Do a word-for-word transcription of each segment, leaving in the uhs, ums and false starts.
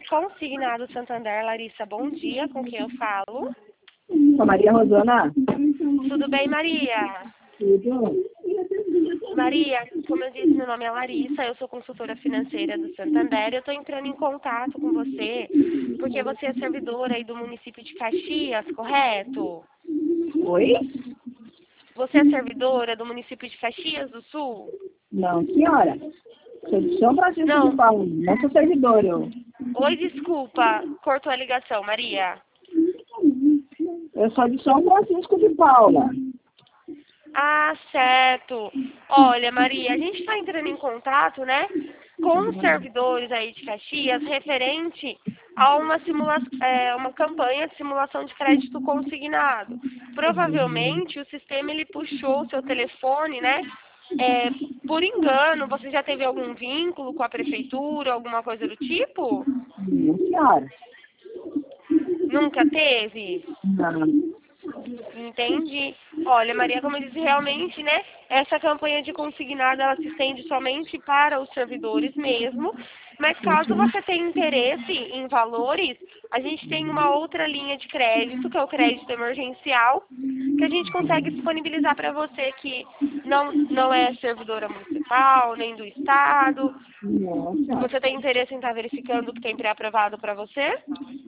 Consignado Santander, Larissa, bom dia, com quem eu falo? Com a Maria Rosana. Tudo bem, Maria? Tudo. Maria, como eu disse, meu nome é Larissa, eu sou consultora financeira do Santander. Eu estou entrando em contato com você porque você é servidora aí do município de Caxias, correto? Oi? Você é servidora do município de Caxias do Sul? Não, senhora. Sou de São Francisco Não. de Paulo. Não sou servidor, eu. Oi, desculpa, cortou a ligação, Maria. Eu sou de São Francisco de Paula. Ah, certo. Olha, Maria, a gente está entrando em contato, né, com os servidores aí de Caxias referente a uma, simula é, uma campanha de simulação de crédito consignado. Provavelmente o sistema ele puxou o seu telefone, né? É, por engano, você já teve algum vínculo com a prefeitura, alguma coisa do tipo? Não, senhora. Nunca teve? Não. Entendi. Olha, Maria, como eu disse, realmente, né, essa campanha de consignado, ela se estende somente para os servidores mesmo, mas caso você tenha interesse em valores, a gente tem uma outra linha de crédito, que é o crédito emergencial, que a gente consegue disponibilizar para você que não, não é servidora municipal, nem do estado. Não, senhora. Você tem interesse em estar verificando o que tem pré-aprovado para você?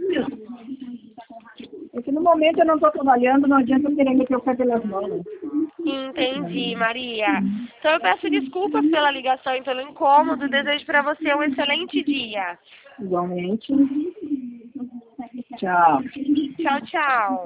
É que no momento eu não estou trabalhando, não adianta eu querer meter o pé pelas mãos. Entendi, Maria. Então eu peço desculpas pela ligação e pelo incômodo. Desejo para você um excelente dia. Igualmente. Tchau. Tchau, tchau.